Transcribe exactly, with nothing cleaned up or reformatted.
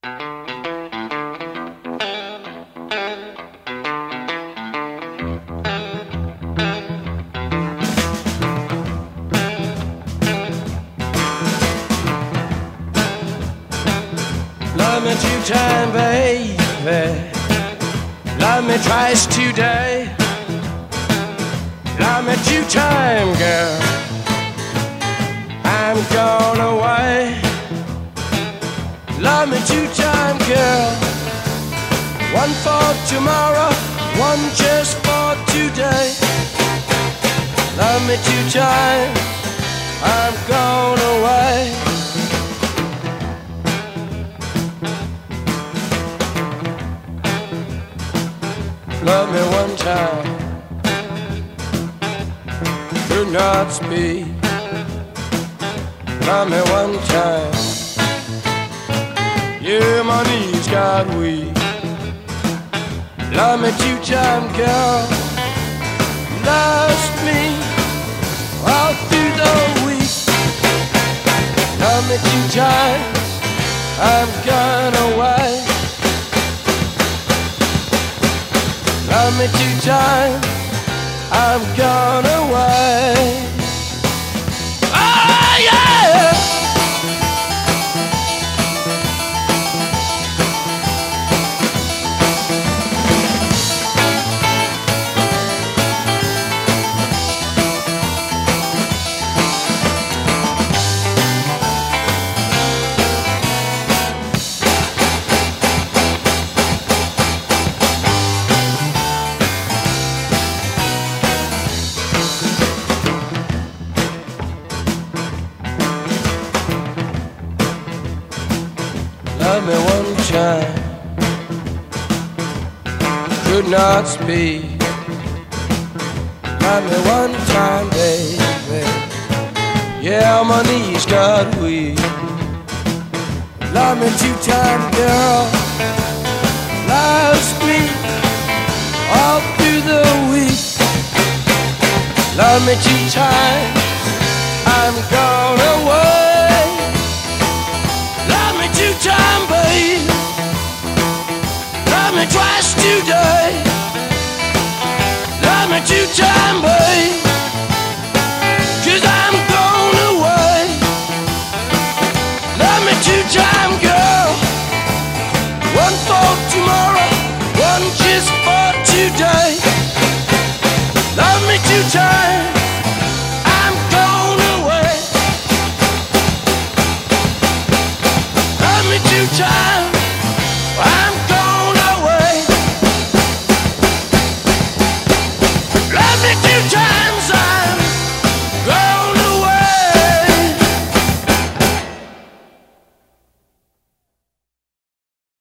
Love me two times, baby. Love me twice today. Love me two times, girl. I'm gone away. Love me two times, girl. One for tomorrow, one just for today. Love me two times, I'm gone away. Love me one time, do not speak. Love me one time, yeah, my knees got weak. Love me two times, girl. Lost me all through the week. Love me two times, I'm gone away. Love me two times, I'm gone away. Oh yeah! Love me one time, could not speak. Love me one time, baby. Yeah, my knees got weak. Love me two times, girl. Lost me all through the week. Love me two times, I'm gone away. Love me two times.